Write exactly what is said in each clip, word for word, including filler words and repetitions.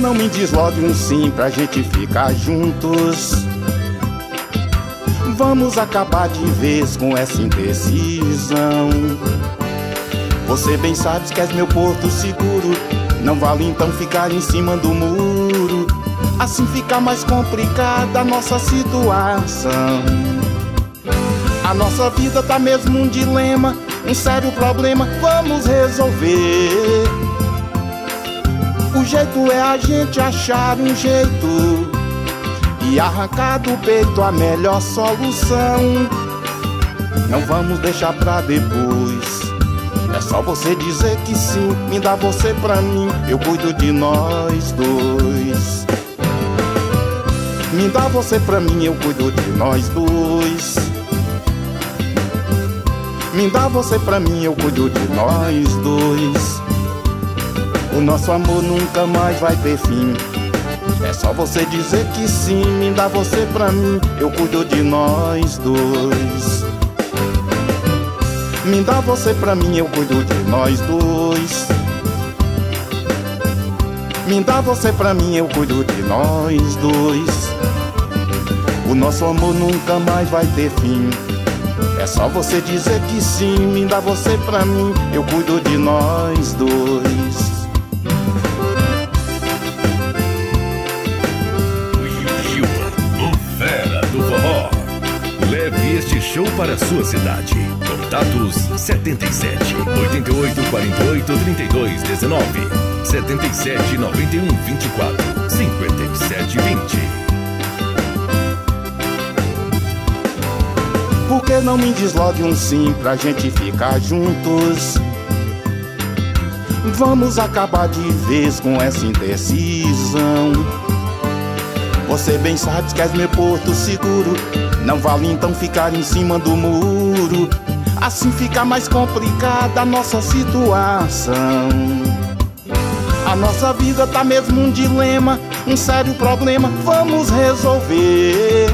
não me diz logo um sim pra gente ficar juntos? Vamos acabar de vez com essa indecisão. Você bem sabes que és meu porto seguro. Não vale então ficar em cima do muro. Assim fica mais complicada a nossa situação. A nossa vida tá mesmo um dilema, um sério problema, vamos resolver. O jeito é a gente achar um jeito e arrancar do peito a melhor solução. Não vamos deixar pra depois. É só você dizer que sim, me dá você pra mim, eu cuido de nós dois. Me dá você pra mim, eu cuido de nós dois. Me dá você pra mim, eu cuido de nós dois. O nosso amor nunca mais vai ter fim. É só você dizer que sim, me dá você pra mim, eu cuido de nós dois. Me dá você pra mim, eu cuido de nós dois. Me dá você pra mim, eu cuido de nós dois. O nosso amor nunca mais vai ter fim. É só você dizer que sim, me dá você pra mim, eu cuido de nós dois. Leve este show para a sua cidade. Contatos setenta e sete, oitenta e oito, quarenta e oito, trinta e dois, dezenove, setenta e sete, noventa e um, vinte e quatro, cinquenta e sete, vinte. Por que não me diz logo um sim pra gente ficar juntos? Vamos acabar de vez com essa indecisão. Você bem sabe que és meu porto seguro. Não vale então ficar em cima do muro. Assim fica mais complicada a nossa situação. A nossa vida tá mesmo um dilema, um sério problema, vamos resolver.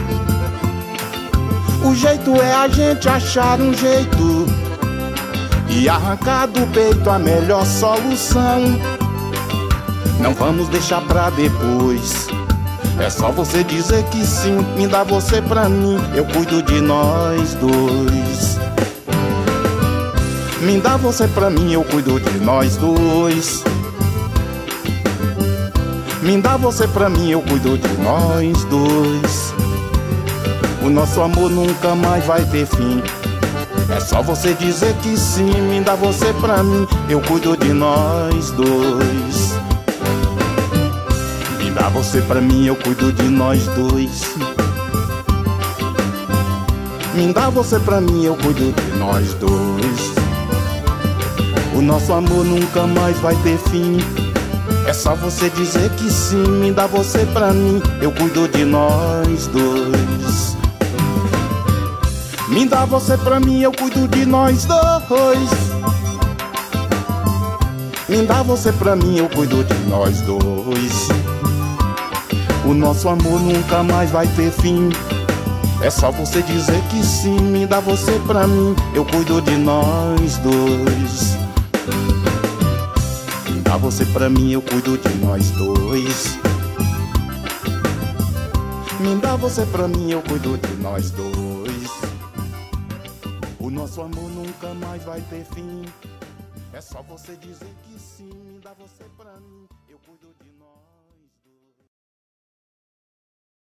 O jeito é a gente achar um jeito e arrancar do peito a melhor solução. Não vamos deixar pra depois. É só você dizer que sim, me dá você pra mim, eu cuido de nós dois. Me dá você pra mim, eu cuido de nós dois. Me dá você pra mim, eu cuido de nós dois. O nosso amor nunca mais vai ter fim. É só você dizer que sim, me dá você pra mim, eu cuido de nós dois. Me dá você pra mim, eu cuido de nós dois. Me dá você pra mim, eu cuido de nós dois. O nosso amor nunca mais vai ter fim. É só você dizer que sim, me dá você pra mim, eu cuido de nós dois. Me dá você pra mim, eu cuido de nós dois. Me dá você pra mim, eu cuido de nós dois. O nosso amor nunca mais vai ter fim. É só você dizer que sim, me dá você pra mim, eu cuido de nós dois. Me dá você pra mim, eu cuido de nós dois. Me dá você pra mim, eu cuido de nós dois. O nosso amor nunca mais vai ter fim. É só você dizer que sim, me dá você pra mim, eu cuido de